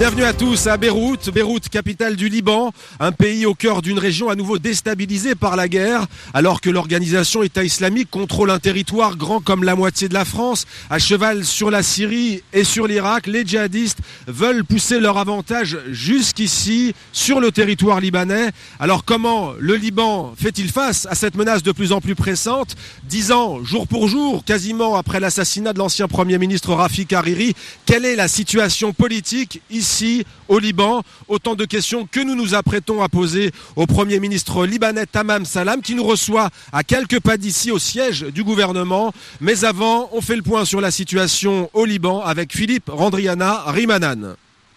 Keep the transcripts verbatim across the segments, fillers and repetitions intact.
Bienvenue à tous à Beyrouth, Beyrouth, capitale du Liban, un pays au cœur d'une région à nouveau déstabilisée par la guerre, alors que l'organisation État islamique contrôle un territoire grand comme la moitié de la France, à cheval sur la Syrie et sur l'Irak. Les djihadistes veulent pousser leur avantage jusqu'ici, sur le territoire libanais. Alors comment le Liban fait-il face à cette menace de plus en plus pressante? Dix ans, jour pour jour, quasiment après l'assassinat de l'ancien Premier ministre Rafik Hariri, quelle est la situation politique ici Ici, au Liban? Autant de questions que nous nous apprêtons à poser au Premier ministre libanais Tamam Salam, qui nous reçoit à quelques pas d'ici au siège du gouvernement. Mais avant, on fait le point sur la situation au Liban avec Philippe Randriana Rimanan.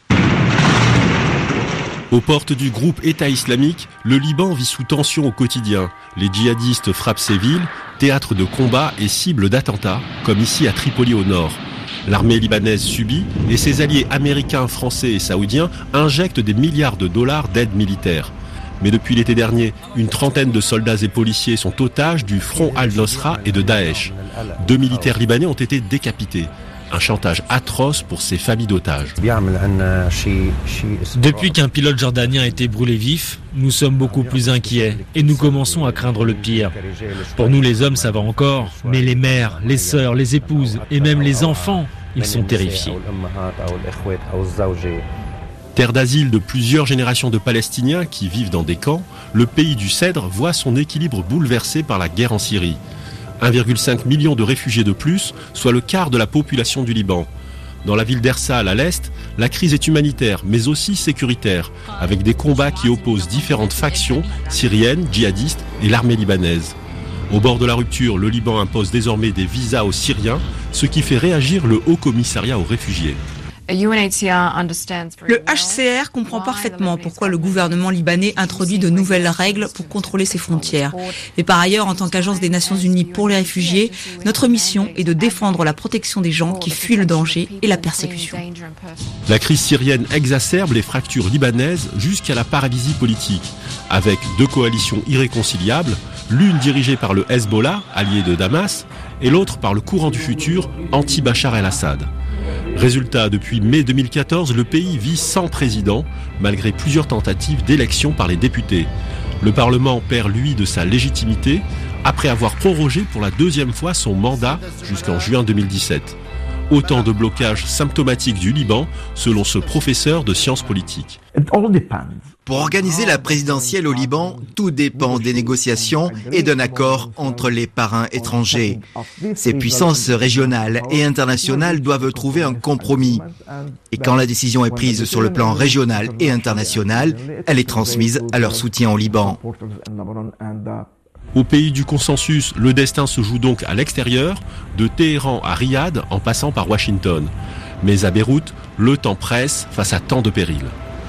Aux portes du groupe État islamique, le Liban vit sous tension au quotidien. Les djihadistes frappent ses villes, théâtres de combats et cibles d'attentats, comme ici à Tripoli au nord. L'armée libanaise subit et ses alliés américains, français et saoudiens injectent des milliards de dollars d'aide militaire. Mais depuis l'été dernier, une trentaine de soldats et policiers sont otages du front Al-Nosra et de Daesh. Deux militaires libanais ont été décapités. Un chantage atroce pour ces familles d'otages. Depuis qu'un pilote jordanien a été brûlé vif, nous sommes beaucoup plus inquiets et nous commençons à craindre le pire. Pour nous les hommes ça va encore, mais les mères, les sœurs, les épouses et même les enfants, ils sont terrifiés. Terre d'asile de plusieurs générations de Palestiniens qui vivent dans des camps, le pays du Cèdre voit son équilibre bouleversé par la guerre en Syrie. un virgule cinq million de réfugiés de plus, soit le quart de la population du Liban. Dans la ville d'Ersal à l'est, la crise est humanitaire, mais aussi sécuritaire, avec des combats qui opposent différentes factions, syriennes, djihadistes et l'armée libanaise. Au bord de la rupture, le Liban impose désormais des visas aux Syriens, ce qui fait réagir le Haut Commissariat aux réfugiés. Le H C R comprend parfaitement pourquoi le gouvernement libanais introduit de nouvelles règles pour contrôler ses frontières. Et par ailleurs, en tant qu'agence des Nations Unies pour les réfugiés, notre mission est de défendre la protection des gens qui fuient le danger et la persécution. La crise syrienne exacerbe les fractures libanaises jusqu'à la paralysie politique, avec deux coalitions irréconciliables, l'une dirigée par le Hezbollah, allié de Damas, et l'autre par le courant du futur, anti-Bachar el-Assad. Résultat, depuis mai deux mille quatorze, le pays vit sans président, malgré plusieurs tentatives d'élection par les députés. Le Parlement perd, lui, de sa légitimité, après avoir prorogé pour la deuxième fois son mandat jusqu'en juin deux mille dix-sept. Autant de blocages symptomatiques du Liban, selon ce professeur de sciences politiques. Pour organiser la présidentielle au Liban, tout dépend des négociations et d'un accord entre les parrains étrangers. Ces puissances régionales et internationales doivent trouver un compromis. Et quand la décision est prise sur le plan régional et international, elle est transmise à leur soutien au Liban. Au pays du consensus, le destin se joue donc à l'extérieur, de Téhéran à Riyad en passant par Washington. Mais à Beyrouth, le temps presse face à tant de périls.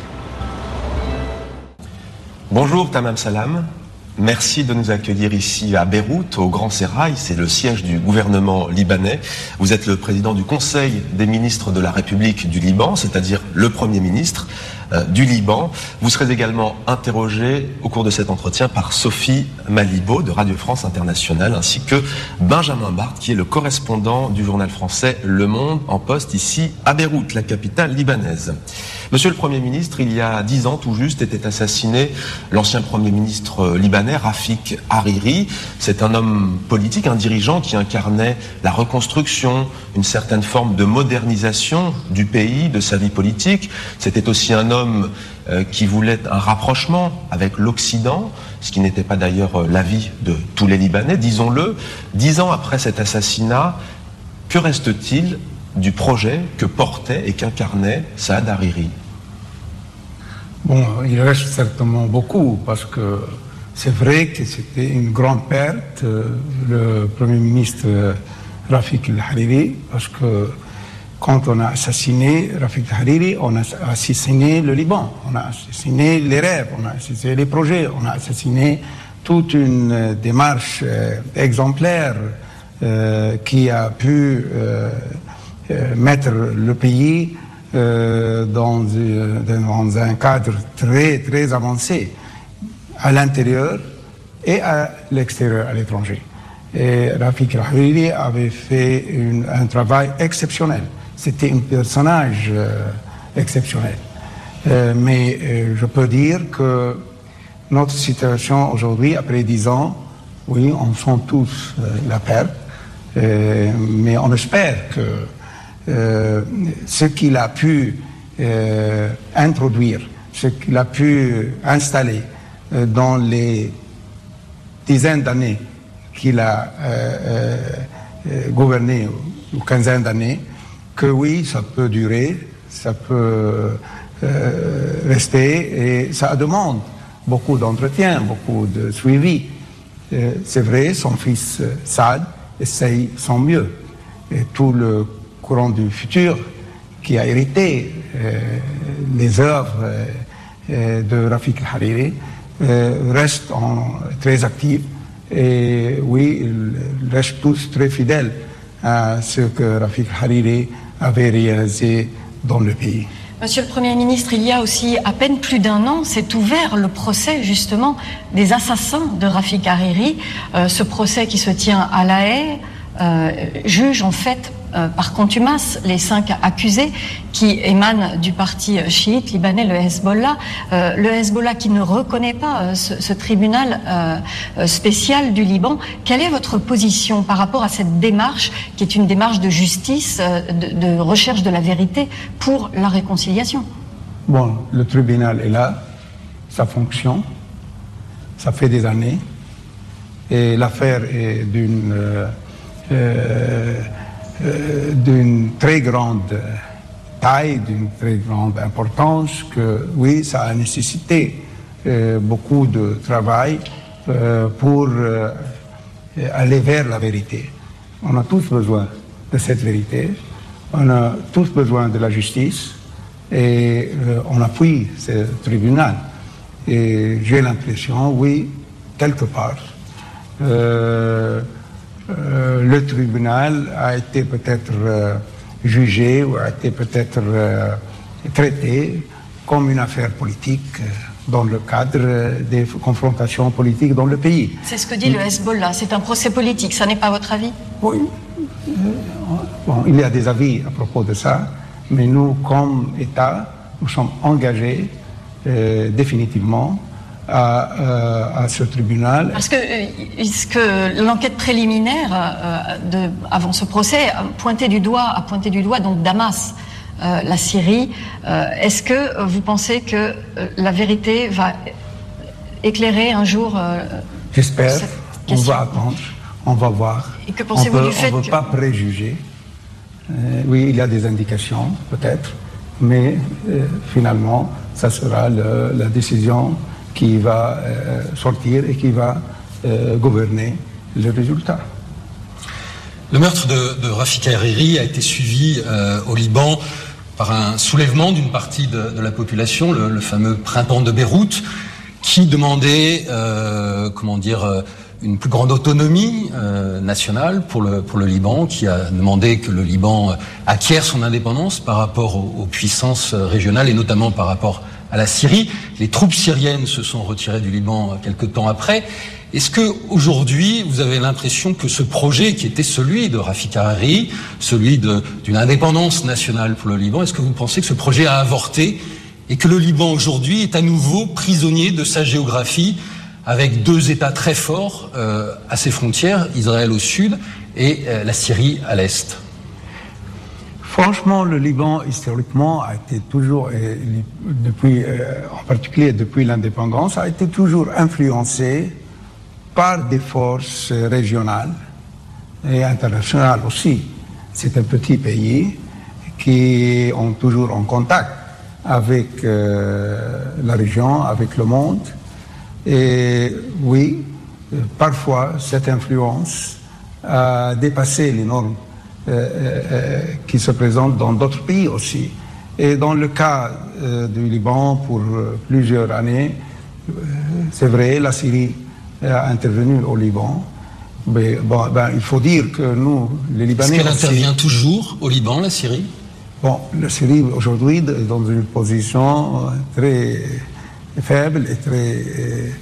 Bonjour Tamam Salam, merci de nous accueillir ici à Beyrouth, au Grand Sérail, c'est le siège du gouvernement libanais. Vous êtes le président du Conseil des ministres de la République du Liban, c'est-à-dire le Premier ministre euh, du Liban. Vous serez également interrogé au cours de cet entretien par Sophie Malibaud de Radio France Internationale, ainsi que Benjamin Barthes, qui est le correspondant du journal français Le Monde en poste ici à Beyrouth, la capitale libanaise. Monsieur le Premier ministre, il y a dix ans tout juste était assassiné l'ancien Premier ministre libanais Rafik Hariri. C'est un homme politique, un dirigeant qui incarnait la reconstruction, une certaine forme de modernisation du pays, de sa vie politique. C'était aussi un homme euh, qui voulait un rapprochement avec l'Occident, ce qui n'était pas d'ailleurs l'avis de tous les Libanais, disons-le. Dix ans après cet assassinat, que reste-t-il du projet que portait et qu'incarnait Saad Hariri? Bon, il reste certainement beaucoup, parce que c'est vrai que c'était une grande perte, euh, le Premier ministre euh, Rafik Hariri, parce que quand on a assassiné Rafik Hariri, on a assassiné le Liban, on a assassiné les rêves, on a assassiné les projets, on a assassiné toute une euh, démarche euh, exemplaire euh, qui a pu euh, euh, mettre le pays Euh, dans, euh, dans un cadre très très avancé à l'intérieur et à l'extérieur, à l'étranger. Et Rafik Hariri avait fait une, un travail exceptionnel. C'était un personnage euh, exceptionnel. Euh, mais euh, je peux dire que notre situation aujourd'hui, après dix ans, oui, on sent tous euh, la perte, euh, mais on espère que euh, ce qu'il a pu euh, introduire, ce qu'il a pu installer euh, dans les dizaines d'années qu'il a euh, euh, gouverné, ou quinzaine d'années, que oui, ça peut durer, ça peut euh, rester, et ça demande beaucoup d'entretien, beaucoup de suivi. Euh, c'est vrai, son fils euh, Saad essaye son mieux. Et tout le courant du futur qui a hérité euh, les œuvres euh, de Rafik el-Hariri euh, reste en, très actif. Et oui, ils restent tous très fidèles à ce que Rafik el-Hariri avait réalisé dans le pays. Monsieur le Premier ministre, il y a aussi à peine plus d'un an, s'est ouvert le procès justement des assassins de Rafik Hariri. Euh, ce procès qui se tient à La Haye euh, juge en fait euh, par contumace les cinq accusés qui émanent du parti chiite libanais, le Hezbollah. Euh, le Hezbollah qui ne reconnaît pas euh, ce, ce tribunal euh, spécial du Liban. Quelle est votre position par rapport à cette démarche qui est une démarche de justice, euh, de, de recherche de la vérité pour la réconciliation? Bon, le tribunal est là, ça fonctionne, ça fait des années, et l'affaire est d'une euh, euh, euh, d'une très grande taille, d'une très grande importance, que oui, ça a nécessité euh, beaucoup de travail euh, pour euh, aller vers la vérité. On a tous besoin de cette vérité, on a tous besoin de la justice, et euh, on appuie ce tribunal. Et j'ai l'impression, oui, quelque part, euh, euh, le tribunal a été peut-être euh, jugé ou a été peut-être euh, traité comme une affaire politique euh, dans le cadre des confrontations politiques dans le pays. C'est ce que dit le Hezbollah, c'est un procès politique, ça n'est pas votre avis? Oui. Bon, il y a des avis à propos de ça, mais nous, comme État, nous sommes engagés euh, définitivement à, euh, à ce tribunal. Parce que, est-ce que l'enquête préliminaire euh, de, avant ce procès a pointé du doigt, a pointé du doigt donc Damas, euh, la Syrie. Euh, est-ce que vous pensez que euh, la vérité va éclairer un jour euh, J'espère. On va attendre, on va voir. Et que pensez-vous on peut, du fait On ne que... peut pas préjuger. Euh, oui, il y a des indications, peut-être, mais euh, finalement, ça sera le, la décision qui va euh, sortir et qui va euh, gouverner le résultat. Le meurtre de, de Rafik Hariri a été suivi euh, au Liban par un soulèvement d'une partie de, de la population, le, le fameux printemps de Beyrouth, qui demandait, euh, comment dire, euh, une plus grande autonomie euh, nationale pour le, pour le Liban, qui a demandé que le Liban acquiert son indépendance par rapport aux, aux puissances régionales et notamment par rapport à la Syrie. Les troupes syriennes se sont retirées du Liban quelque temps après. Est-ce que aujourd'hui vous avez l'impression que ce projet qui était celui de Rafik Hariri, celui de, d'une indépendance nationale pour le Liban, est-ce que vous pensez que ce projet a avorté et que le Liban aujourd'hui est à nouveau prisonnier de sa géographie, avec deux États très forts euh, à ses frontières, Israël au sud et euh, la Syrie à l'est? Franchement, le Liban, historiquement, a été toujours, et depuis, euh, en particulier depuis l'indépendance, a été toujours influencé par des forces régionales et internationales aussi. C'est un petit pays qui est toujours en contact avec euh, la région, avec le monde. Et oui, parfois, cette influence a dépassé les normes euh, euh, qui se présentent dans d'autres pays aussi. Et dans le cas euh, du Liban, pour euh, plusieurs années, euh, c'est vrai, la Syrie a intervenu au Liban. Mais bon, ben, il faut dire que nous, les Libanais... Est-ce qu'elle aussi, intervient toujours au Liban, la Syrie? Bon, la Syrie, aujourd'hui, est dans une position très faible et très... Euh,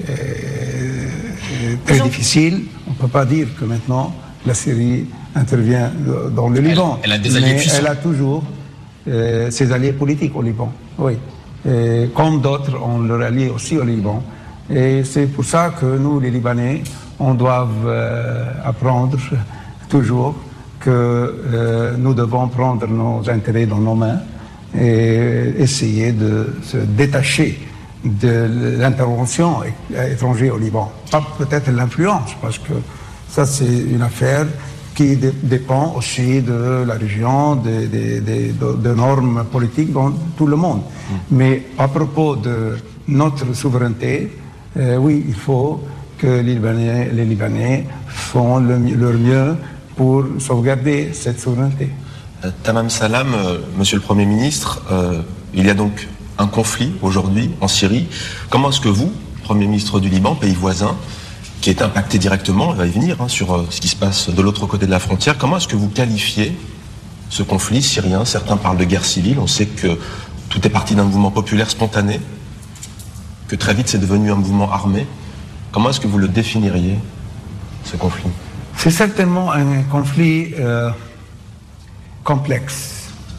Euh, très difficile. On ne peut pas dire que maintenant la Syrie intervient dans le Liban. Elle, elle a des alliés mais puissants. Elle a toujours euh, ses alliés politiques au Liban. Oui. Et comme d'autres, on le rallie aussi au Liban. Et c'est pour ça que nous, les Libanais, on doit euh, apprendre toujours que euh, nous devons prendre nos intérêts dans nos mains et essayer de se détacher de l'intervention étrangère au Liban. Pas peut-être l'influence, parce que ça c'est une affaire qui dé- dépend aussi de la région, de, de, de, de, de normes politiques dans tout le monde. Mmh. Mais à propos de notre souveraineté, euh, oui, il faut que les Libanais, les Libanais font le, leur mieux pour sauvegarder cette souveraineté. Euh, Tamam Salam, euh, Monsieur le Premier ministre, euh, il y a donc un conflit aujourd'hui en Syrie. Comment est-ce que vous, Premier ministre du Liban, pays voisin, qui est impacté directement, on va y venir, hein, sur euh, ce qui se passe de l'autre côté de la frontière, comment est-ce que vous qualifiez ce conflit syrien? Certains parlent de guerre civile, on sait que tout est parti d'un mouvement populaire spontané, que très vite c'est devenu un mouvement armé. Comment est-ce que vous le définiriez, ce conflit? C'est certainement un conflit euh, complexe.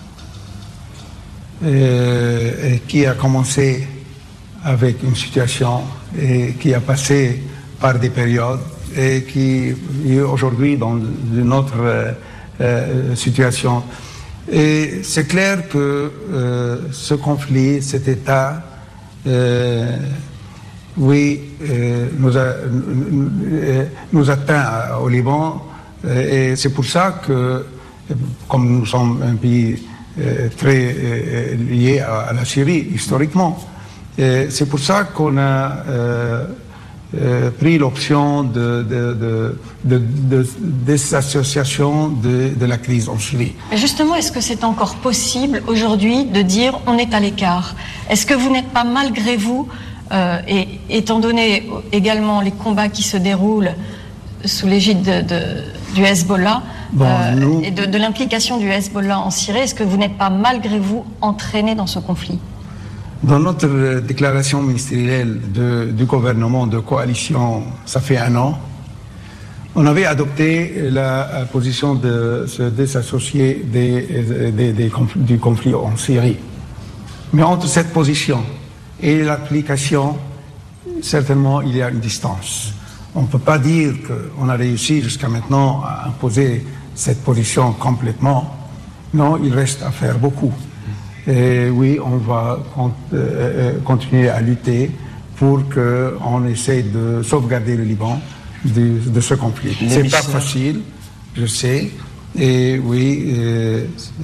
Euh, et qui a commencé avec une situation et qui a passé par des périodes et qui est aujourd'hui dans une autre euh, euh, situation. Et c'est clair que euh, ce conflit, cet état, euh, oui, euh, nous, a, nous, nous atteint au Liban, et c'est pour ça que, comme nous sommes un pays Euh, très euh, lié à, à la Syrie historiquement. Et c'est pour ça qu'on a euh, euh, pris l'option de, de, de, de, de désassociation de, de la crise en Syrie. Mais justement, est-ce que c'est encore possible aujourd'hui de dire on est à l'écart? Est-ce que vous n'êtes pas malgré vous, euh, et étant donné également les combats qui se déroulent sous l'égide de, de, du Hezbollah, Bon, euh, nous... et de, de l'implication du Hezbollah en Syrie, est-ce que vous n'êtes pas malgré vous entraîné dans ce conflit? Dans notre déclaration ministérielle de, du gouvernement de coalition, ça fait un an, on avait adopté la position de se désassocier des, des, des conflits, du conflit en Syrie. Mais entre cette position et l'application, certainement il y a une distance. On ne peut pas dire qu'on a réussi jusqu'à maintenant à imposer cette position complètement. Non, il reste à faire beaucoup. Et oui, on va continuer à lutter pour qu'on essaie de sauvegarder le Liban de, de ce conflit. C'est pas facile, je sais. Et oui, euh,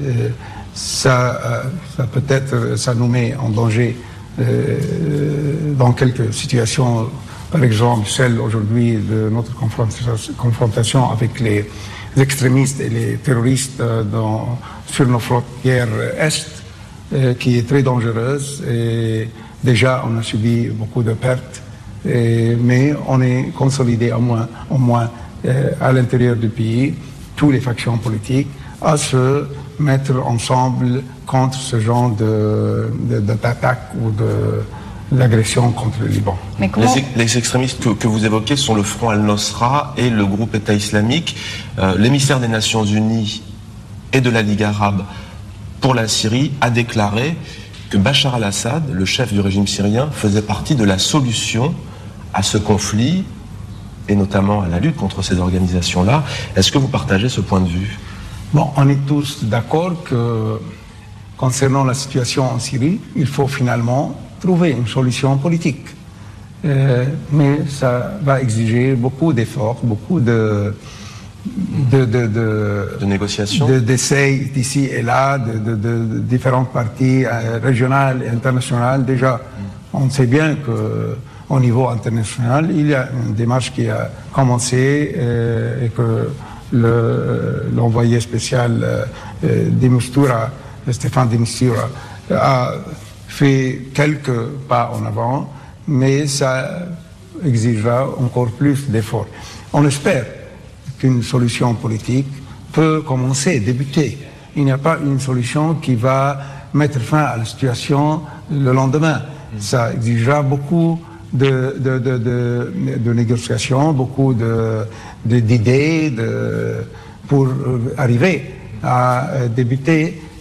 ça, ça peut-être, ça nous met en danger euh, dans quelques situations. Par exemple, celle aujourd'hui de notre confrontation avec les extrémistes et les terroristes dans, sur nos frontières est, euh, qui est très dangereuse. Et déjà, on a subi beaucoup de pertes, et, mais on est consolidé au moins, au moins euh, à l'intérieur du pays, toutes les factions politiques, à se mettre ensemble contre ce genre de, de, d'attaque ou de l'agression contre le Liban. Mais comment... les, les extrémistes que, que vous évoquez sont le Front Al-Nosra et le groupe État islamique. Euh, l'émissaire des Nations Unies et de la Ligue arabe pour la Syrie a déclaré que Bachar al-Assad, le chef du régime syrien, faisait partie de la solution à ce conflit et notamment à la lutte contre ces organisations-là. Est-ce que vous partagez ce point de vue? Bon, on est tous d'accord que concernant la situation en Syrie, il faut finalement trouver une solution politique. Euh, mais ça va exiger beaucoup d'efforts, beaucoup de, de, de, de, de négociations, de, d'essais d'ici et là, de, de, de, de différentes parties euh, régionales et internationales. Déjà, on sait bien qu'au niveau international, il y a une démarche qui a commencé euh, et que le, l'envoyé spécial euh, de Mistura, Stéphane de Mistura, a fait quelques pas en avant, mais ça exigera encore plus d'efforts. On espère qu'une solution politique peut commencer, débuter. Il n'y a pas une solution qui va mettre fin à la situation le lendemain. Ça exigera beaucoup de, de, de, de, de négociations, beaucoup de, de, d'idées de, pour arriver à débuter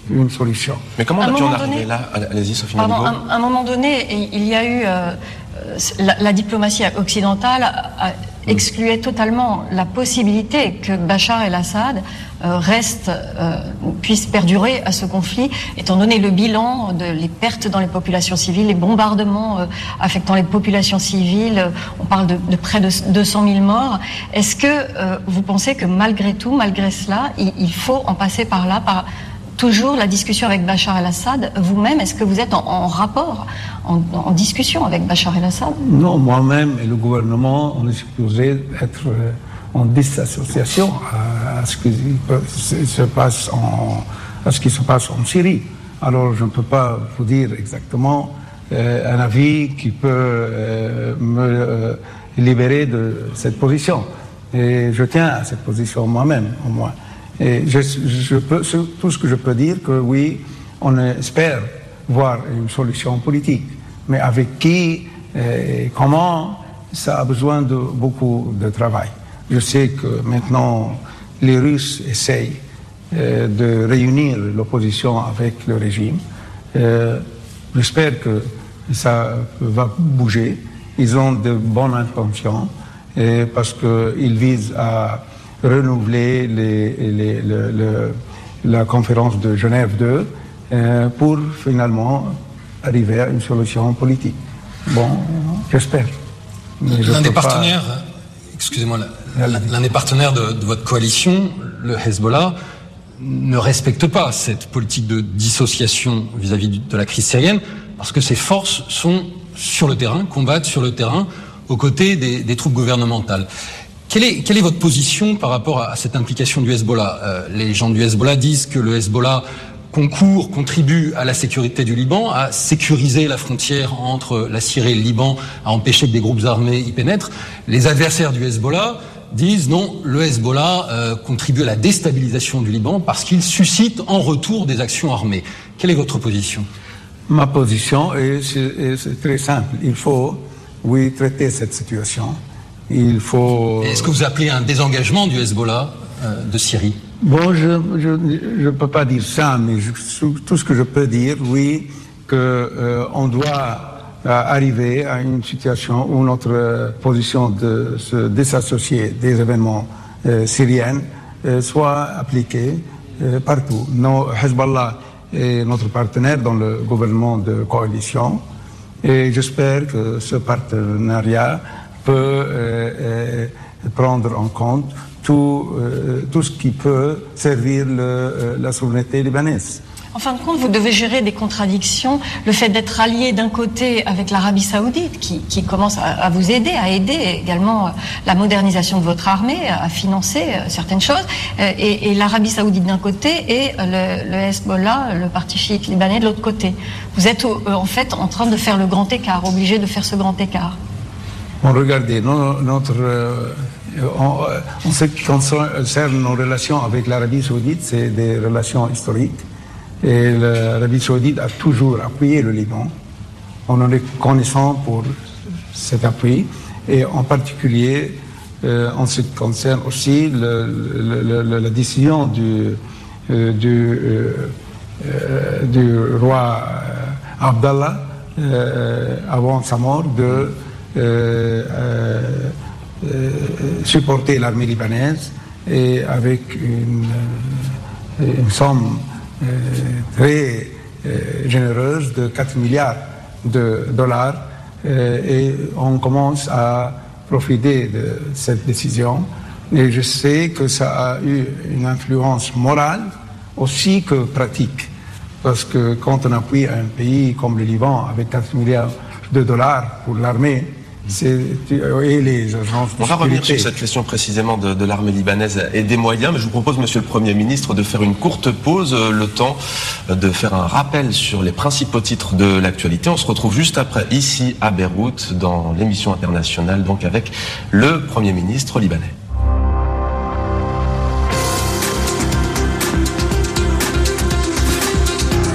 une solution. Mais comment À un a-t-on moment arrivé donné- là? Allez-y, Sophie Pardon, Malibaud. à, à un moment donné, il y a eu euh, la, la diplomatie occidentale a, a excluait totalement la possibilité que Bachar el-Assad euh, reste, euh, puisse perdurer à ce conflit, étant donné le bilan de les pertes dans les populations civiles, les bombardements euh, affectant les populations civiles. Euh, on parle de, de près de deux cent mille morts. Est-ce que euh, vous pensez que malgré tout, malgré cela, il, il faut en passer par là, par toujours la discussion avec Bachar el-Assad? Vous-même, est-ce que vous êtes en, en rapport, en, en discussion avec Bachar el-Assad? Non, moi-même et le gouvernement, on est supposé être euh, en disassociation à, à ce qui se, se passe en, à ce qui se passe en Syrie. Alors, je ne peux pas vous dire exactement euh, un avis qui peut euh, me euh, libérer de cette position. Et je tiens à cette position moi-même, au moins. Et je, je peux, tout ce que je peux dire, que oui, on espère voir une solution politique. Mais avec qui et comment, ça a besoin de beaucoup de travail. Je sais que maintenant, les Russes essayent euh, de réunir l'opposition avec le régime. Euh, j'espère que ça va bouger. Ils ont de bonnes intentions et parce qu'ils visent à renouveler les, les, le, le, la conférence de Genève deux euh, pour finalement arriver à une solution politique. Bon, j'espère. L'un des partenaires, pas... excusez-moi, l'un des partenaires de, de votre coalition, le Hezbollah, ne respecte pas cette politique de dissociation vis-à-vis de la crise syrienne parce que ses forces sont sur le terrain, combattent sur le terrain aux côtés des, des troupes gouvernementales. Quelle est, quelle est votre position par rapport à, à cette implication du Hezbollah? euh, Les gens du Hezbollah disent que le Hezbollah concourt, contribue à la sécurité du Liban, à sécuriser la frontière entre la Syrie et le Liban, à empêcher que des groupes armés y pénètrent. Les adversaires du Hezbollah disent non, le Hezbollah euh, contribue à la déstabilisation du Liban parce qu'il suscite en retour des actions armées. Quelle est votre position? Ma position est, est, c'est très simple. Il faut, oui, traiter cette situation. Il faut... Est-ce que vous appelez un désengagement du Hezbollah euh, de Syrie? Bon, je ne peux pas dire ça, mais je, tout ce que je peux dire, oui, qu'on euh, doit euh, arriver à une situation où notre euh, position de se désassocier des événements euh, syriens euh, soit appliquée euh, partout. Nos, Hezbollah est notre partenaire dans le gouvernement de coalition et j'espère que ce partenariat peut euh, euh, prendre en compte tout, euh, tout ce qui peut servir le, euh, la souveraineté libanaise. En fin de compte, vous devez gérer des contradictions. Le fait d'être allié d'un côté avec l'Arabie Saoudite, qui, qui commence à, à vous aider, à aider également euh, la modernisation de votre armée, à financer euh, certaines choses, euh, et, et l'Arabie Saoudite d'un côté et euh, le, le Hezbollah, le parti chiite libanais de l'autre côté. Vous êtes euh, en fait en train de faire le grand écart, obligé de faire ce grand écart. Bon, regardez, no, notre, euh, en, en ce qui concerne nos relations avec l'Arabie Saoudite, c'est des relations historiques. Et l'Arabie Saoudite a toujours appuyé le Liban. On en est connaissant pour cet appui. Et en particulier, euh, en ce qui concerne aussi le, le, le, la décision du, euh, du, euh, euh, du roi Abdallah, euh, avant sa mort, de Euh, euh, euh, supporter l'armée libanaise et avec une, une somme euh, très euh, généreuse de quatre milliards de dollars euh, et on commence à profiter de cette décision et je sais que ça a eu une influence morale aussi que pratique parce que quand on appuie un pays comme le Liban avec quatre milliards de dollars pour l'armée, c'est, et les agences de On va sécurité. revenir sur cette question précisément de, de l'armée libanaise et des moyens, mais je vous propose, Monsieur le Premier ministre, de faire une courte pause, le temps de faire un rappel sur les principaux titres de l'actualité. On se retrouve juste après, ici à Beyrouth, dans l'émission internationale, donc avec le Premier ministre libanais.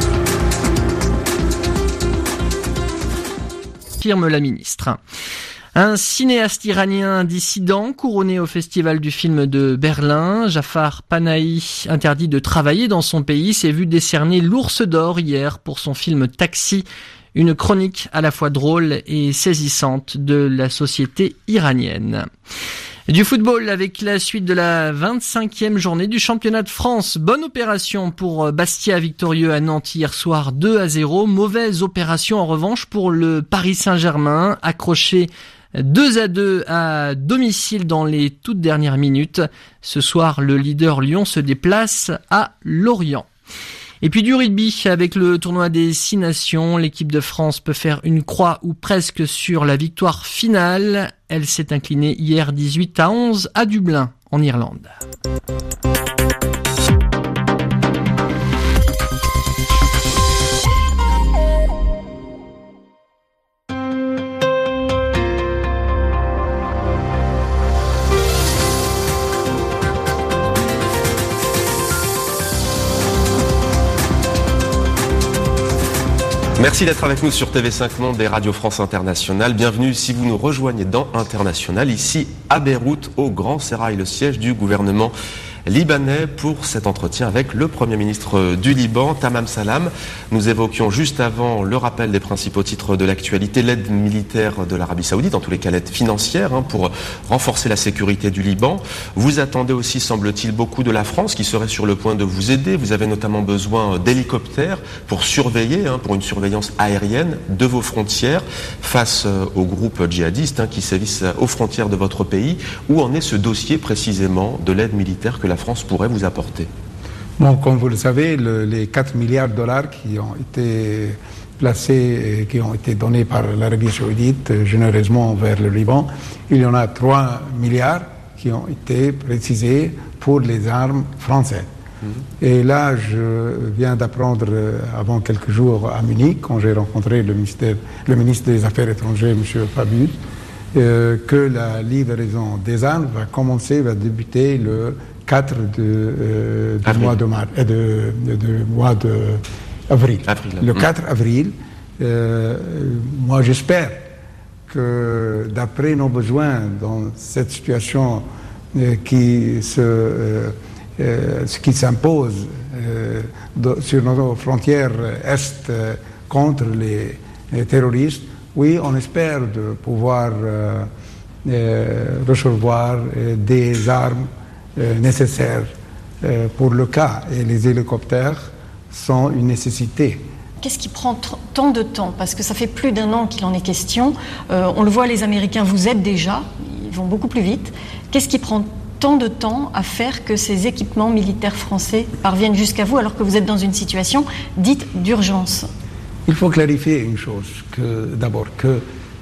Affirme la ministre. Un cinéaste iranien dissident couronné au Festival du film de Berlin, Jafar Panahi, interdit de travailler dans son pays, s'est vu décerner l'Ours d'Or hier pour son film Taxi, une chronique à la fois drôle et saisissante de la société iranienne. Du football avec la suite de la vingt-cinquième journée du championnat de France. Bonne opération pour Bastia victorieux à Nantes hier soir deux à zéro. Mauvaise opération en revanche pour le Paris Saint-Germain, accroché deux à deux à domicile dans les toutes dernières minutes. Ce soir, le leader Lyon se déplace à Lorient. Et puis du rugby, avec le tournoi des Six Nations, l'équipe de France peut faire une croix ou presque sur la victoire finale. Elle s'est inclinée hier dix-huit à onze à Dublin, en Irlande. Merci d'être avec nous sur T V cinq Monde et Radio France Internationale. Bienvenue si vous nous rejoignez dans International, ici à Beyrouth, au Grand Sérail, le siège du gouvernement libanais, pour cet entretien avec le Premier ministre du Liban, Tamam Salam. Nous évoquions juste avant le rappel des principaux titres de l'actualité, l'aide militaire de l'Arabie Saoudite, en tous les cas l'aide financière, hein, pour renforcer la sécurité du Liban. Vous attendez aussi, semble-t-il, beaucoup de la France, qui serait sur le point de vous aider. Vous avez notamment besoin d'hélicoptères pour surveiller, hein, pour une surveillance aérienne de vos frontières face aux groupes djihadistes, hein, qui sévissent aux frontières de votre pays. Où en est ce dossier précisément de l'aide militaire que la France pourrait vous apporter? Bon, comme vous le savez, le, les quatre milliards de dollars qui ont été placés, qui ont été donnés par l'Arabie Saoudite généreusement vers le Liban, il y en a trois milliards qui ont été précisés pour les armes françaises. Mmh. Et là, je viens d'apprendre avant quelques jours à Munich, quand j'ai rencontré le, ministère, le ministre des Affaires étrangères, M. Fabius, euh, que la livraison des armes va commencer, va débuter le quatre de, euh, du mois de mars, euh, de, de, de mois de avril. avril le quatre avril, euh, moi j'espère que d'après nos besoins dans cette situation euh, qui se, euh, euh, qui s'impose euh, de, sur nos frontières est euh, contre les, les terroristes, oui, on espère de pouvoir euh, euh, recevoir euh, des armes Euh, nécessaires euh, pour le cas, et les hélicoptères sont une nécessité. Qu'est-ce qui prend t- tant de temps? Parce que ça fait plus d'un an qu'il en est question. Euh, on le voit, les Américains vous aident déjà, ils vont beaucoup plus vite. Qu'est-ce qui prend tant de temps à faire que ces équipements militaires français parviennent jusqu'à vous, alors que vous êtes dans une situation dite d'urgence? Il faut clarifier une chose, que d'abord, que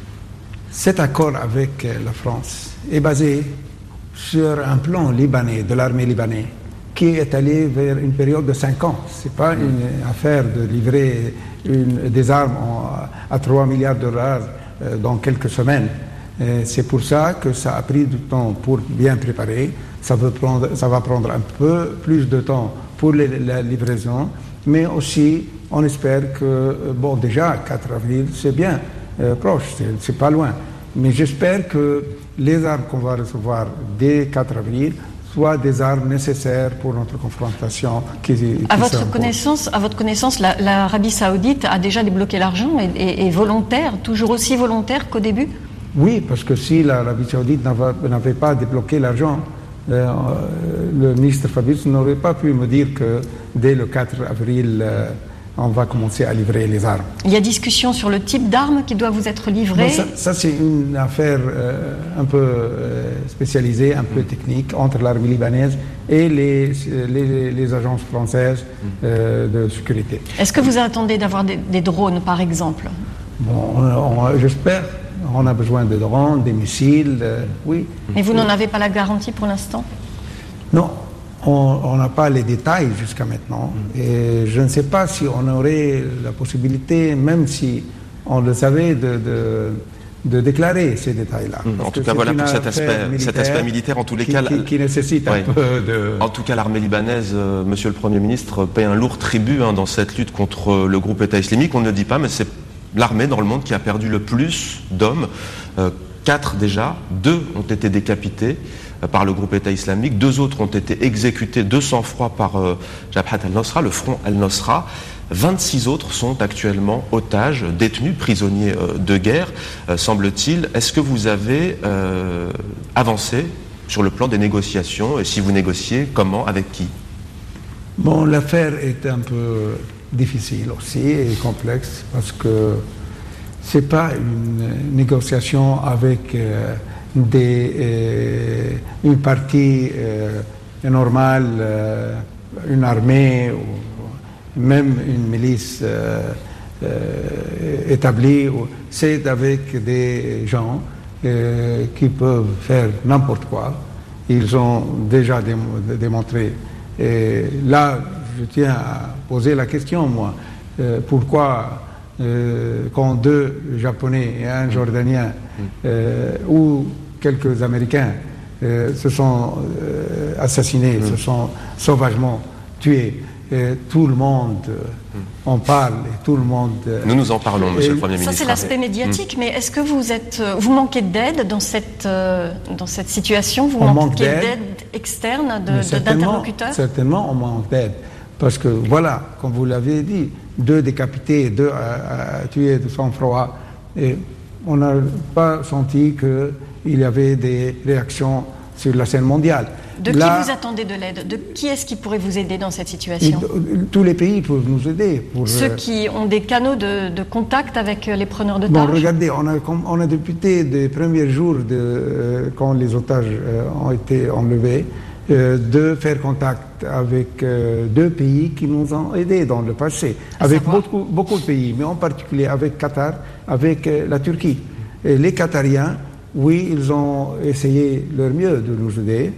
cet accord avec la France est basé sur un plan libanais, de l'armée libanaise, qui est allé vers une période de cinq ans. Ce n'est pas une affaire de livrer une, des armes en, à trois milliards de dollars euh, dans quelques semaines. Et c'est pour ça que ça a pris du temps pour bien préparer. Ça, veut prendre, ça va prendre un peu plus de temps pour les, la livraison, mais aussi on espère que, bon, déjà quatre avril, c'est bien euh, proche, c'est, c'est pas loin. Mais j'espère que les armes qu'on va recevoir dès quatre avril soient des armes nécessaires pour notre confrontation. Qui, qui à, votre connaissance, à votre connaissance, la, l'Arabie Saoudite a déjà débloqué l'argent et, et, et volontaire, toujours aussi volontaire qu'au début? Oui, parce que si l'Arabie Saoudite n'avait, n'avait pas débloqué l'argent, euh, le ministre Fabius n'aurait pas pu me dire que dès le quatre avril, euh, on va commencer à livrer les armes. Il y a discussion sur le type d'armes qui doit vous être livré. Ça, ça c'est une affaire euh, un peu euh, spécialisée, un peu technique, entre l'armée libanaise et les, les, les agences françaises euh, de sécurité. Est-ce que vous attendez d'avoir des, des drones, par exemple? Bon, on, on, j'espère. On a besoin de drones, des missiles, euh, oui. Mais vous n'en avez pas la garantie pour l'instant? Non. On n'a pas les détails jusqu'à maintenant. Et je ne sais pas si on aurait la possibilité, même si on le savait, de, de, de déclarer ces détails-là. Mmh. En tout cas, voilà pour cet aspect, cet aspect militaire. En tous les qui, cas, qui, qui nécessite ouais. un peu de... En tout cas, l'armée libanaise, euh, Monsieur le Premier ministre, paie un lourd tribut hein, dans cette lutte contre le groupe État islamique. On ne le dit pas, mais c'est l'armée dans le monde qui a perdu le plus d'hommes. Euh, quatre déjà, deux ont été décapités euh, par le groupe État islamique, deux autres ont été exécutés de sang-froid par euh, Jabhat al-Nosra, le front al-Nosra. vingt-six autres sont actuellement otages, détenus, prisonniers euh, de guerre, euh, semble-t-il. Est-ce que vous avez euh, avancé sur le plan des négociations, et si vous négociez, comment, avec qui? Bon, l'affaire est un peu difficile aussi et complexe parce que c'est pas une négociation avec euh, des, euh, une partie euh, normale, euh, une armée ou même une milice euh, euh, établie. C'est avec des gens euh, qui peuvent faire n'importe quoi. Ils ont déjà dé- démontré. Et là, je tiens à poser la question, moi, euh, pourquoi euh, quand deux Japonais et un Jordanien euh, ou quelques Américains euh, se sont euh, assassinés, mmh. se sont sauvagement tués, et tout le monde euh, en parle et tout le monde... Euh, nous nous en parlons, Monsieur le Premier ministre. Ça, c'est l'aspect médiatique, mmh. mais est-ce que vous êtes, vous manquez d'aide dans cette, euh, dans cette situation? Vous on manquez manque d'aide, d'aide externe, de, de, d'interlocuteurs? Certainement, on manque d'aide. Parce que, voilà, comme vous l'avez dit, deux décapités, deux à, à tuer de sang-froid, et on n'a pas senti qu'il y avait des réactions sur la scène mondiale. De Là, qui vous attendez de l'aide? De qui est-ce qui pourrait vous aider dans cette situation? Tous les pays peuvent nous aider. Pour, Ceux qui ont des canaux de, de contact avec les preneurs d'otages? Bon, regardez, on a, on a débuté des premiers jours de, euh, quand les otages euh, ont été enlevés, euh, de faire contact avec euh, deux pays qui nous ont aidés dans le passé, à avec beaucoup, beaucoup de pays, mais en particulier avec Qatar, avec euh, la Turquie. Et les Qatariens, oui, ils ont essayé leur mieux de nous aider,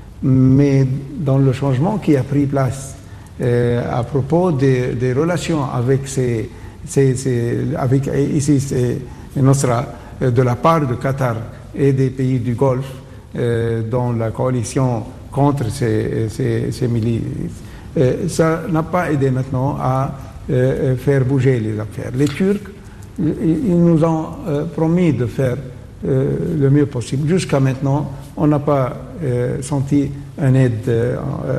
mais dans le changement qui a pris place euh, à propos des, des relations avec ces, ces, ces avec ici c'est Nosra euh, de la part de Qatar et des pays du Golfe euh, dans la coalition contre ces, ces, ces milices, euh, ça n'a pas aidé maintenant à euh, faire bouger les affaires. Les Turcs, ils nous ont euh, promis de faire euh, le mieux possible. Jusqu'à maintenant, on n'a pas euh, senti un aide. Euh,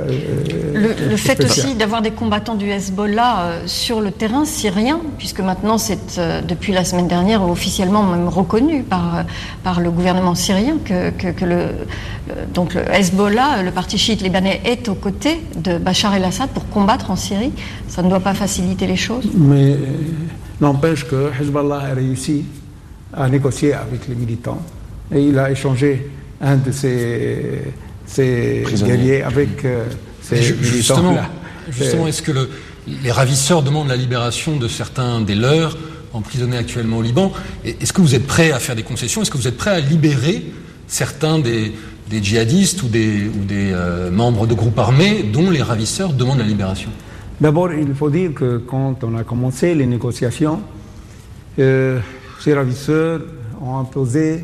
euh, le, le fait aussi d'avoir des combattants du Hezbollah euh, sur le terrain syrien, puisque maintenant c'est euh, depuis la semaine dernière officiellement même reconnu par, par le gouvernement syrien que, que, que le, le, donc le Hezbollah, le parti chiite libanais, est aux côtés de Bachar el-Assad pour combattre en Syrie. Ça ne doit pas faciliter les choses? Mais euh, n'empêche que Hezbollah a réussi à négocier avec les militants et il a échangé un de ses, ses guerriers avec euh, ces militants-là. Justement, est-ce que le, les ravisseurs demandent la libération de certains des leurs emprisonnés actuellement au Liban? Est-ce que vous êtes prêt à faire des concessions? Est-ce que vous êtes prêt à libérer certains des, des djihadistes ou des, ou des euh, membres de groupes armés dont les ravisseurs demandent la libération? D'abord, il faut dire que quand on a commencé les négociations, euh, ces ravisseurs ont imposé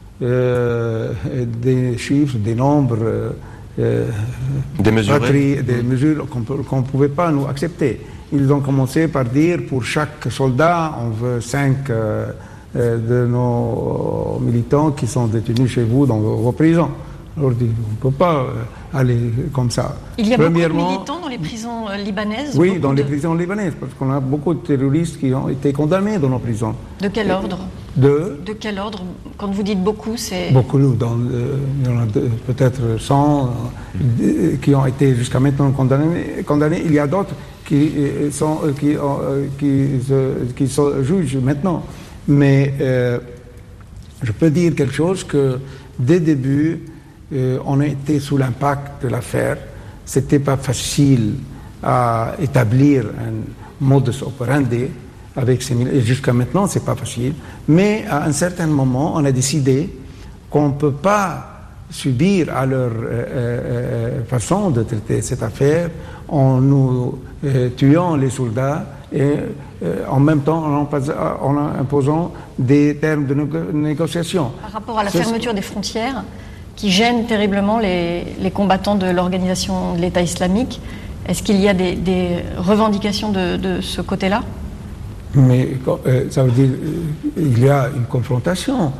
euh, des chiffres, des nombres, euh, des mesures, patries, des mesures qu'on qu'on ne pouvait pas nous accepter. Ils ont commencé par dire pour chaque soldat, on veut cinq euh, euh, de nos militants qui sont détenus chez vous dans vos, vos prisons. Alors, on ne peut pas aller comme ça. Il y a beaucoup de militants dans les prisons libanaises? Oui, dans de... les prisons libanaises, parce qu'on a beaucoup de terroristes qui ont été condamnés dans nos prisons. De quel ordre? De, de quel ordre? Quand vous dites beaucoup, c'est... Beaucoup, dans, euh, il y en a peut-être cent euh, qui ont été jusqu'à maintenant condamnés. condamnés. Il y a d'autres qui, euh, sont, euh, qui, euh, qui, se, qui se jugent maintenant. Mais euh, je peux dire quelque chose que dès le début, Euh, on a été sous l'impact de l'affaire. C'était pas facile à établir un modus operandi avec ces militaires. Et jusqu'à maintenant, c'est pas facile. Mais à un certain moment, on a décidé qu'on ne peut pas subir à leur euh, euh, façon de traiter cette affaire en nous euh, tuant les soldats et euh, en même temps en, en imposant des termes de négo- négociation. Par rapport à la c'est fermeture des frontières qui gêne terriblement les, les combattants de l'organisation de l'État islamique. Est-ce qu'il y a des, des revendications de, de ce côté-là? Mais euh, ça veut dire qu'il y a une confrontation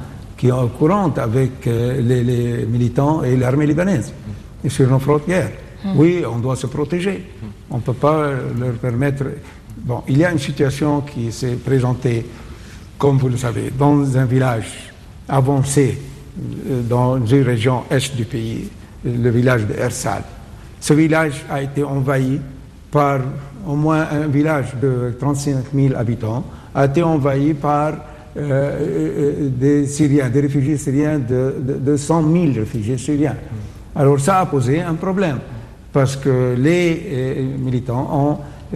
qui est au courant avec euh, les, les militants et l'armée libanaise et sur nos frontières. Mmh. Oui, on doit se protéger. On ne peut pas leur permettre... Bon, il y a une situation qui s'est présentée, comme vous le savez, dans un village avancé, dans une région est du pays, le village de Ersal. Ce village a été envahi par au moins un village de trente-cinq mille habitants, a été envahi par euh, des Syriens, des réfugiés syriens, de, de, de cent mille réfugiés syriens. Alors ça a posé un problème, parce que les euh, militants ont, euh,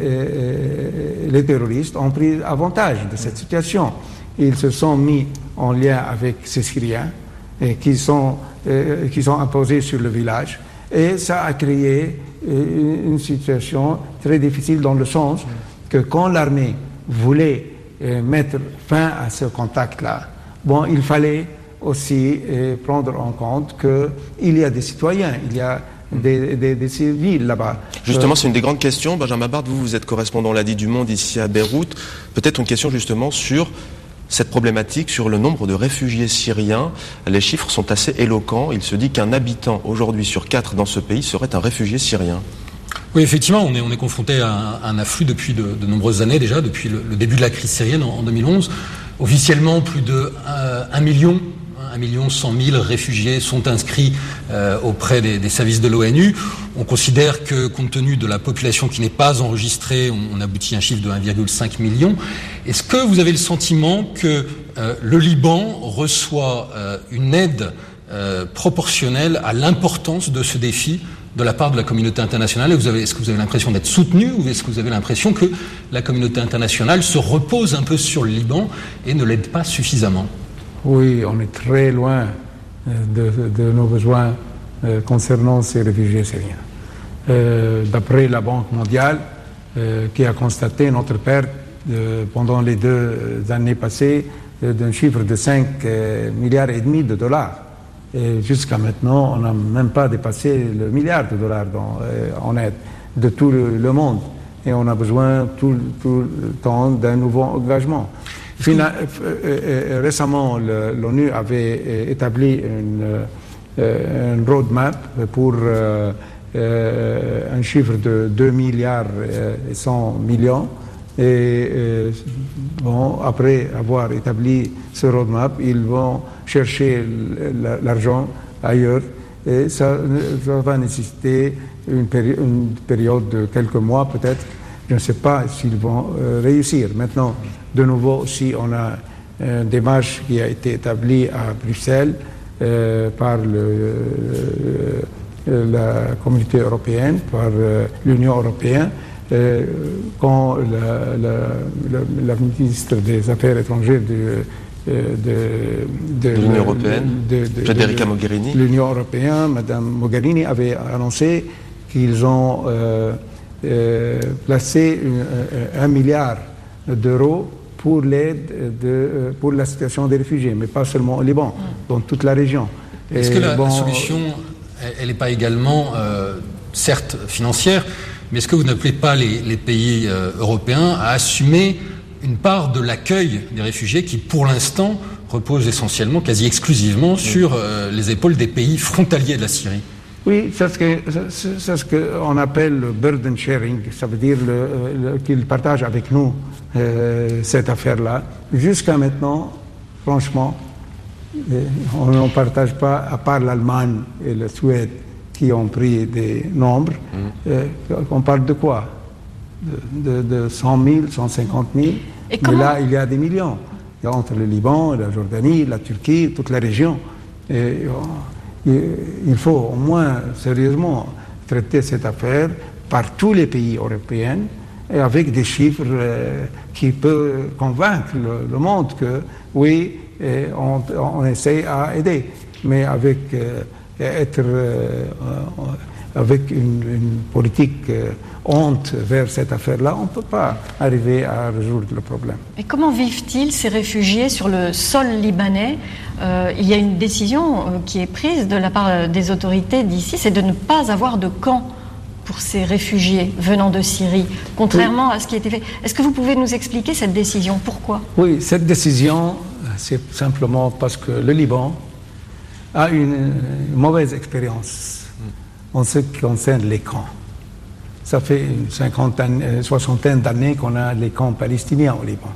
euh, les terroristes ont pris avantage de cette situation. Ils se sont mis en lien avec ces Syriens et qui sont, euh, qui sont imposés sur le village, et ça a créé euh, une situation très difficile dans le sens que quand l'armée voulait euh, mettre fin à ce contact-là, bon, il fallait aussi euh, prendre en compte qu'il y a des citoyens, il y a des, des, des civils là-bas. Justement, euh, c'est une des grandes questions. Benjamin Bard, vous, vous êtes correspondant, on l'a dit, du Monde ici à Beyrouth. Peut-être une question justement sur cette problématique, sur le nombre de réfugiés syriens. Les chiffres sont assez éloquents. Il se dit qu'un habitant aujourd'hui sur quatre dans ce pays serait un réfugié syrien. Oui, effectivement, on est, on est confronté à un, à un afflux depuis de, de nombreuses années déjà, depuis le, le début de la crise syrienne en, en deux mille onze. Officiellement, plus de euh, un million, un million cent mille réfugiés sont inscrits euh, auprès des, des services de l'ONU. On considère que, compte tenu de la population qui n'est pas enregistrée, on, on aboutit à un chiffre de un virgule cinq million. Est-ce que vous avez le sentiment que euh, le Liban reçoit euh, une aide euh, proportionnelle à l'importance de ce défi de la part de la communauté internationale? Vous avez, est-ce que vous avez l'impression d'être soutenu, ou est-ce que vous avez l'impression que la communauté internationale se repose un peu sur le Liban et ne l'aide pas suffisamment? Oui, on est très loin de, de nos besoins euh, concernant ces réfugiés syriens. Euh, d'après la Banque mondiale, euh, qui a constaté notre perte euh, pendant les deux années passées euh, d'un chiffre de cinq euh, milliards et demi de dollars. Et jusqu'à maintenant, on n'a même pas dépassé le milliard de dollars dans, euh, en aide de tout le, le monde. Et on a besoin tout, tout le temps d'un nouveau engagement. Fina, euh, euh, récemment, le, l'ONU avait euh, établi une, euh, une roadmap pour euh, euh, un chiffre de deux milliards et cent millions. Et euh, bon, après avoir établi ce roadmap, ils vont chercher l'argent ailleurs, et ça, ça va nécessaiter une, péri une période de quelques mois peut-être. Je ne sais pas s'ils vont euh, réussir. Maintenant, de nouveau, si on a une démarche qui a été établie à Bruxelles euh, par le, euh, la communauté européenne, par euh, l'Union européenne, euh, quand la, la, la, la ministre des Affaires étrangères de de, de, de l'Union européenne, de, de, Federica de, Mogherini. L'Union européenne, Madame Mogherini avait annoncé qu'ils ont euh, euh, placé un, un milliard d'euros pour l'aide de, pour la situation des réfugiés, mais pas seulement au Liban, dans toute la région. Est-ce Et que la, bon, la solution, elle n'est pas également, euh, certes financière, mais est-ce que vous n'appelez pas les, les pays euh, européens à assumer une part de l'accueil des réfugiés qui, pour l'instant, repose essentiellement, quasi exclusivement, sur euh, les épaules des pays frontaliers de la Syrie? Oui, c'est ce que, c'est, c'est ce qu'on appelle le burden sharing, ça veut dire le, le, qu'ils partagent avec nous euh, cette affaire-là. Jusqu'à maintenant, franchement, on ne partage pas, à part l'Allemagne et la Suède qui ont pris des nombres. Mmh. Euh, on parle de quoi? De, de, de cent mille, cent cinquante mille, mais comment... là il y a des millions. Il y a entre le Liban, la Jordanie, la Turquie, toute la région. Et, et, il faut au moins sérieusement traiter cette affaire par tous les pays européens et avec des chiffres euh, qui peuvent convaincre le, le monde que oui, on, on essaie à aider, mais avec euh, être euh, avec une, une politique euh, honte vers cette affaire-là, on ne peut pas arriver à résoudre le problème. Et comment vivent-ils, ces réfugiés, sur le sol libanais? euh, Il y a une décision euh, qui est prise de la part des autorités d'ici, c'est de ne pas avoir de camp pour ces réfugiés venant de Syrie, contrairement oui. à ce qui a été fait. Est-ce que vous pouvez nous expliquer cette décision? Pourquoi? Oui, cette décision, c'est simplement parce que le Liban a une mauvaise expérience en ce qui concerne les camps. Ça fait une cinquantaine, euh, soixantaine d'années qu'on a les camps palestiniens au Liban.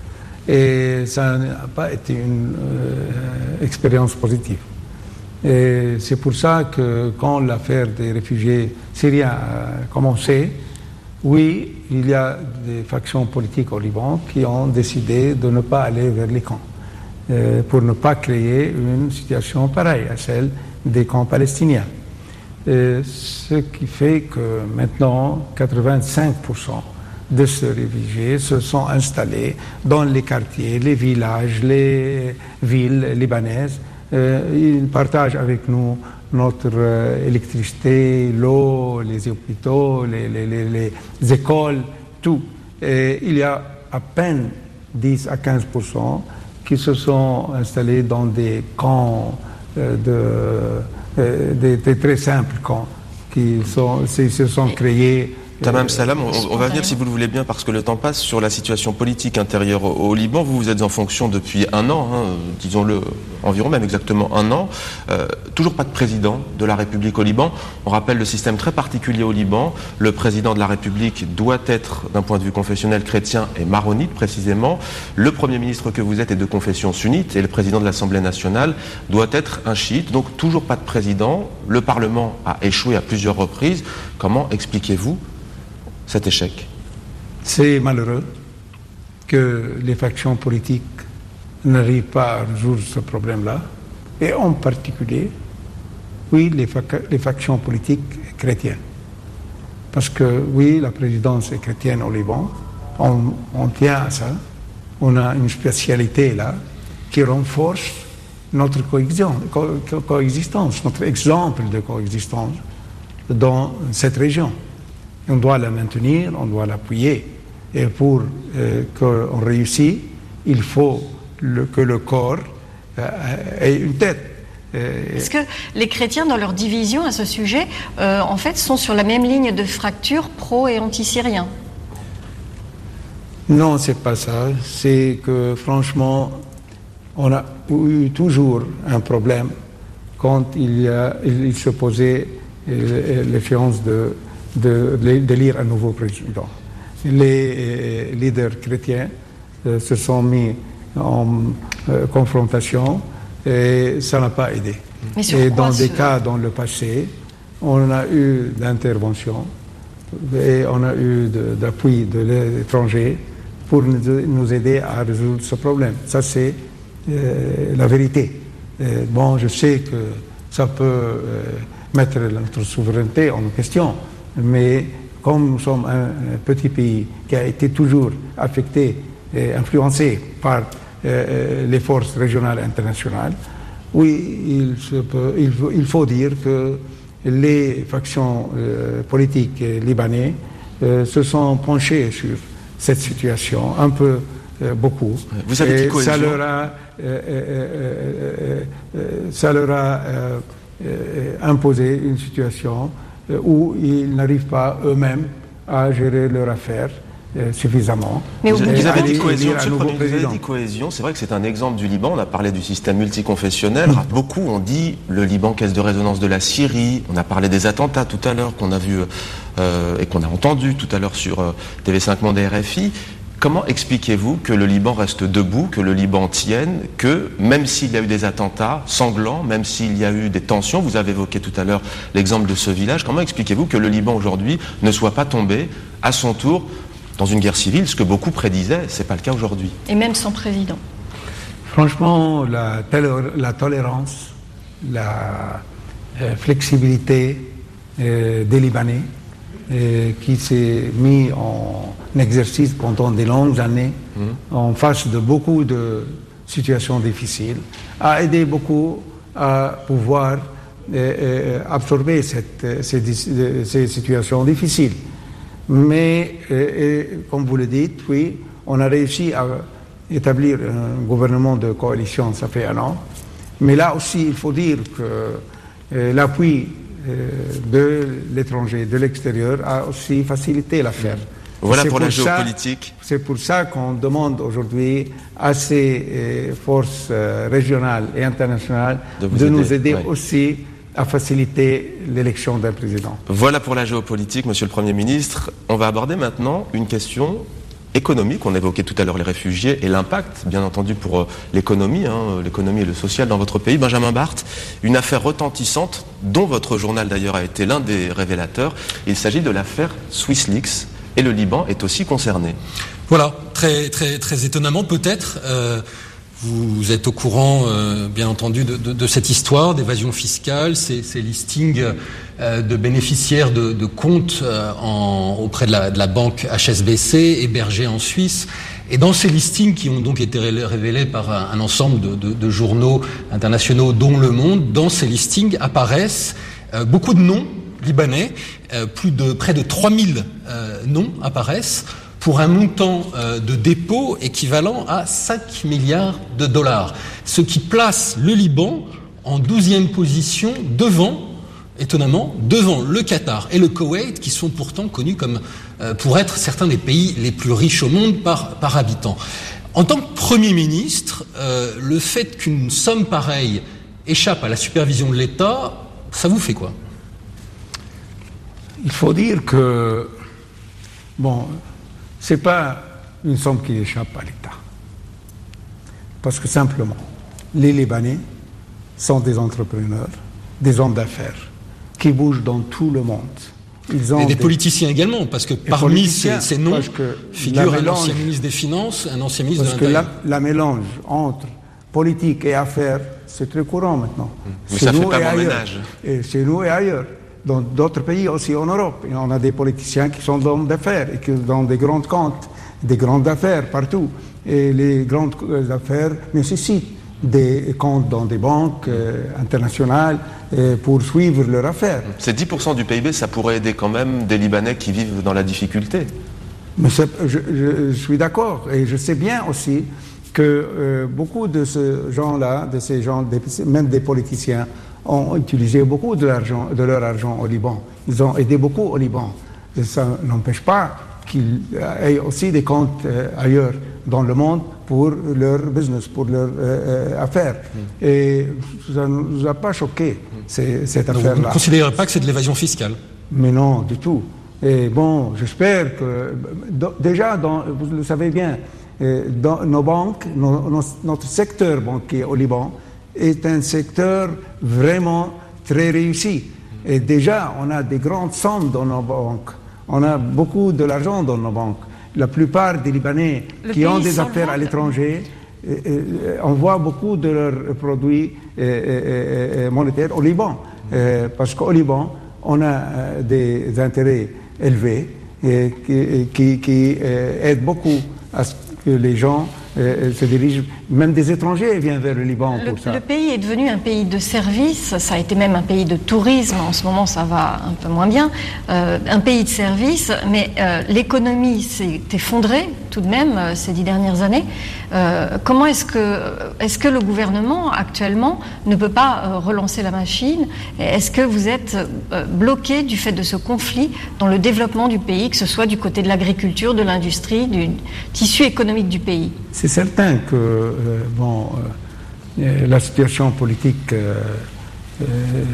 Et ça n'a pas été une euh, expérience positive. Et c'est pour ça que quand l'affaire des réfugiés syriens a commencé, oui, il y a des factions politiques au Liban qui ont décidé de ne pas aller vers les camps, euh, pour ne pas créer une situation pareille à celle des camps palestiniens. Et ce qui fait que maintenant, quatre-vingt-cinq pour cent de ces réfugiés se sont installés dans les quartiers, les villages, les villes libanaises. Euh, ils partagent avec nous notre euh, électricité, l'eau, les hôpitaux, les, les, les, les écoles, tout. Et il y a à peine dix à quinze pour cent qui se sont installés dans des camps euh, de... Euh, des, des très simples camps qui sont, se sont créés. Tamam Salam, on, on va venir si vous le voulez bien parce que le temps passe sur la situation politique intérieure au, au Liban. Vous, vous êtes en fonction depuis un an, hein, disons-le environ, même exactement un an. Euh, toujours pas de président de la République au Liban. On rappelle le système très particulier au Liban. Le président de la République doit être, d'un point de vue confessionnel, chrétien et maronite précisément. Le Premier ministre que vous êtes est de confession sunnite et le président de l'Assemblée nationale doit être un chiite. Donc toujours pas de président. Le Parlement a échoué à plusieurs reprises. Comment expliquez-vous cet échec? C'est malheureux que les factions politiques n'arrivent pas à résoudre ce problème-là. Et en particulier, oui, les, fac- les factions politiques chrétiennes. Parce que, oui, la présidence est chrétienne au Liban, on, on tient à ça. On a une spécialité là qui renforce notre coexistence, co- co- coexistence, notre exemple de coexistence dans cette région. On doit la maintenir, on doit l'appuyer. Et pour euh, qu'on réussisse, il faut le, que le corps euh, ait une tête. Euh, Est-ce que les chrétiens, dans leur division à ce sujet, euh, en fait, sont sur la même ligne de fracture pro- et anti-syrien? Non, c'est pas ça. C'est que, franchement, on a eu toujours un problème quand il, y a, il, il se posait euh, l'échéance de... De, d'élire un nouveau président. Les euh, leaders chrétiens euh, se sont mis en euh, confrontation et ça n'a pas aidé. Mais sur et quoi, dans des ce... cas dans le passé, on a eu d'intervention et on a eu de, d'appui de l'étranger pour nous, nous aider à résoudre ce problème. Ça, c'est euh, la vérité. Et bon, je sais que ça peut euh, mettre notre souveraineté en question, mais comme nous sommes un, un petit pays qui a été toujours affecté et influencé par euh, les forces régionales et internationales, oui, il, se peut, il, faut, il faut dire que les factions euh, politiques libanaises euh, se sont penchées sur cette situation, un peu, euh, beaucoup. Vous avez dit cohésion. Ça leur a, euh, euh, euh, euh, ça leur a euh, euh, imposé une situation où ils n'arrivent pas eux-mêmes à gérer leur affaire euh, suffisamment. Mais vous, vous avez dit cohésion, Monsieur le Premier ministre, vous avez dit cohésion. C'est vrai que c'est un exemple du Liban. On a parlé du système multiconfessionnel. Mmh. Beaucoup ont dit le Liban, caisse de résonance de la Syrie. On a parlé des attentats tout à l'heure qu'on a vu euh, et qu'on a entendu tout à l'heure sur euh, T V cinq Monde et R F I. Comment expliquez-vous que le Liban reste debout, que le Liban tienne, que même s'il y a eu des attentats sanglants, même s'il y a eu des tensions, vous avez évoqué tout à l'heure l'exemple de ce village, comment expliquez-vous que le Liban aujourd'hui ne soit pas tombé à son tour dans une guerre civile, ce que beaucoup prédisaient, c'est pas le cas aujourd'hui? Et même sans président. Franchement, la, la tolérance, la euh, flexibilité euh, des Libanais, euh, qui s'est mis en exercice pendant de longues années, mmh. en face de beaucoup de situations difficiles, a aidé beaucoup à pouvoir euh, euh, absorber cette, ces, ces situations difficiles. Mais, euh, et, comme vous le dites, oui, on a réussi à établir un gouvernement de coalition, ça fait un an. Mais là aussi, il faut dire que euh, l'appui euh, de l'étranger, de l'extérieur, a aussi facilité l'affaire. Voilà pour la géopolitique. C'est pour ça qu'on demande aujourd'hui à ces euh, forces euh, régionales et internationales de, de aider, nous aider ouais. aussi à faciliter l'élection d'un président. Voilà pour la géopolitique, Monsieur le Premier ministre. On va aborder maintenant une question économique. On évoquait tout à l'heure les réfugiés et l'impact, bien entendu, pour euh, l'économie, hein, l'économie et le social dans votre pays. Benjamin Barthes, une affaire retentissante dont votre journal d'ailleurs a été l'un des révélateurs. Il s'agit de l'affaire SwissLeaks et le Liban est aussi concerné. Voilà, très, très, très étonnamment peut-être. Euh, Vous êtes au courant, euh, bien entendu, de, de, de cette histoire d'évasion fiscale, ces, ces listings euh, de bénéficiaires de, de comptes euh, en, auprès de la, de la banque H S B C, hébergés en Suisse. Et dans ces listings qui ont donc été révélés par un, un ensemble de, de, de journaux internationaux, dont Le Monde, dans ces listings apparaissent euh, beaucoup de noms libanais, euh, plus de près de trois mille euh, noms apparaissent, pour un montant euh, de dépôt équivalent à cinq milliards de dollars, ce qui place le Liban en douzième position devant, étonnamment, devant le Qatar et le Koweït, qui sont pourtant connus comme euh, pour être certains des pays les plus riches au monde par, par habitant. En tant que Premier ministre, euh, le fait qu'une somme pareille échappe à la supervision de l'État, ça vous fait quoi? Il faut dire que, bon, ce n'est pas une somme qui échappe à l'État. Parce que simplement, les Libanais sont des entrepreneurs, des hommes d'affaires, qui bougent dans tout le monde. Ils ont et des, des politiciens également, parce que parmi ces, ces noms figure un ancien ministre des Finances, un ancien ministre de l'Intérieur. Parce que la, la mélange entre politique et affaires, c'est très courant maintenant. Mais ça ne fait pas bon ménage. Et chez nous et ailleurs. Dans d'autres pays aussi en Europe. Et on a des politiciens qui sont d'hommes d'affaires et qui ont des grands comptes, des grandes affaires partout. Et les grandes affaires nécessitent des comptes dans des banques euh, internationales euh, pour suivre leurs affaires. C'est dix pour cent du P I B, ça pourrait aider quand même des Libanais qui vivent dans la difficulté. Mais je, je, je suis d'accord. Et je sais bien aussi que euh, beaucoup de ces gens-là, de ces gens, des, même des politiciens, ont utilisé beaucoup de, l'argent, de leur argent au Liban. Ils ont aidé beaucoup au Liban. Et ça n'empêche pas qu'ils aient aussi des comptes euh, ailleurs dans le monde pour leur business, pour leur euh, affaire. Mm. Et ça ne nous a pas choqué, ces, cette Donc affaire-là. Vous ne considérez pas que c'est de l'évasion fiscale? Mais non, du tout. Et bon, j'espère que... Déjà, dans, vous le savez bien, dans nos banques, nos, nos, notre secteur banquier au Liban est un secteur vraiment très réussi. Et déjà, on a des grandes sommes dans nos banques. On a beaucoup de l'argent dans nos banques. La plupart des Libanais le qui ont des affaires à l'étranger, euh, euh, on voit beaucoup de leurs produits euh, euh, monétaires au Liban. Euh, parce qu'au Liban, on a euh, des intérêts élevés et qui, qui, qui euh, aident beaucoup à ce que les gens euh, se dirigent, même des étrangers viennent vers le Liban le, pour ça. Le pays est devenu un pays de service, ça a été même un pays de tourisme, en ce moment ça va un peu moins bien, euh, un pays de service, mais euh, l'économie s'est effondrée tout de même euh, ces dix dernières années. Euh, comment est-ce que, est-ce que le gouvernement actuellement ne peut pas euh, relancer la machine? Est-ce que vous êtes euh, bloqué du fait de ce conflit dans le développement du pays, que ce soit du côté de l'agriculture, de l'industrie, du tissu économique du pays? C'est certain que euh, bon, euh, la situation politique euh, euh,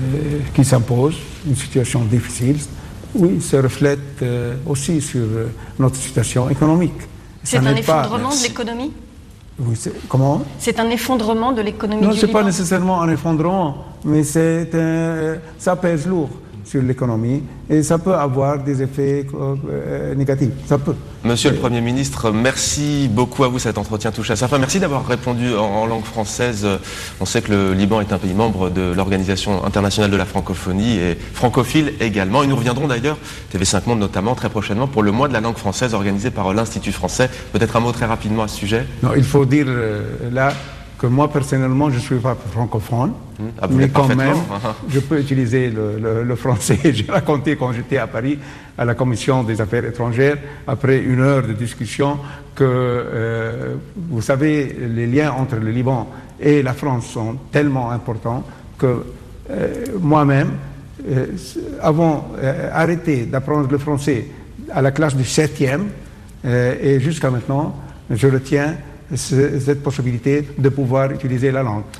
qui s'impose, une situation difficile, oui, se reflète euh, aussi sur euh, notre situation économique. C'est un effondrement pas... de l'économie? Oui, c'est... Comment? C'est un effondrement de l'économie non, du c'est Liban? Non, ce n'est pas nécessairement un effondrement, mais c'est un... ça pèse lourd sur l'économie et ça peut avoir des effets euh, négatifs. Ça peut. Monsieur le Premier ministre, merci beaucoup à vous. Cet entretien touche à sa fin. Merci d'avoir répondu en, en langue française. On sait que le Liban est un pays membre de l'Organisation internationale de la francophonie et francophile également. Et nous reviendrons d'ailleurs, T V cinq Monde notamment, très prochainement pour le mois de la langue française organisé par l'Institut français. Peut-être un mot très rapidement à ce sujet? Non, il faut dire euh, là que moi personnellement je ne suis pas francophone, mmh. ah, mais quand même je peux utiliser le, le, le français. J'ai raconté quand j'étais à Paris à la Commission des affaires étrangères, après une heure de discussion, que euh, vous savez, les liens entre le Liban et la France sont tellement importants que euh, moi-même, euh, avons euh, arrêté d'apprendre le français à la classe du septième, euh, et jusqu'à maintenant, je retiens ce, cette possibilité de pouvoir utiliser la langue.